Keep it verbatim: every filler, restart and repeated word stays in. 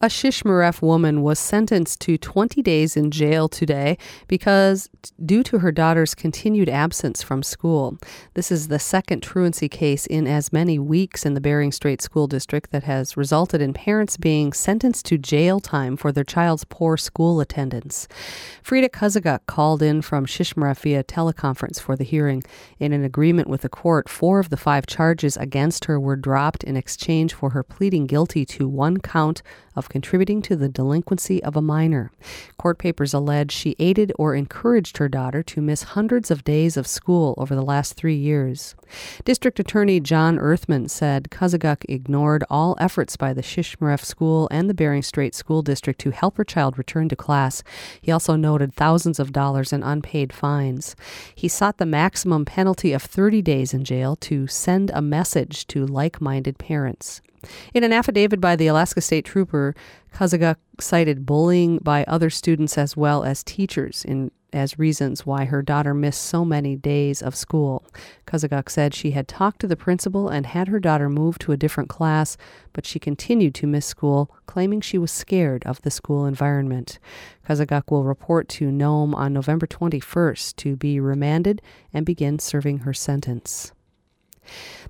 A Shishmaref woman was sentenced to twenty days in jail today because due to her daughter's continued absence from school. This is the second truancy case in as many weeks in the Bering Strait School District that has resulted in parents being sentenced to jail time for their child's poor school attendance. Frida Kazaguk called in from Shishmaref via teleconference for the hearing. In an agreement with the court, four of the five charges against her were dropped in exchange for her pleading guilty to one count of contributing to the delinquency of a minor. Court papers allege she aided or encouraged her daughter to miss hundreds of days of school over the last three years. District Attorney John Earthman said Kazaguk ignored all efforts by the Shishmaref School and the Bering Strait School District to help her child return to class. He also noted thousands of dollars in unpaid fines. He sought the maximum penalty of thirty days in jail to send a message to like-minded parents. In an affidavit by the Alaska State Trooper, Kazaguk cited bullying by other students as well as teachers in, as reasons why her daughter missed so many days of school. Kazaguk said she had talked to the principal and had her daughter move to a different class, but she continued to miss school, claiming she was scared of the school environment. Kazaguk will report to Nome on November twenty-first to be remanded and begin serving her sentence.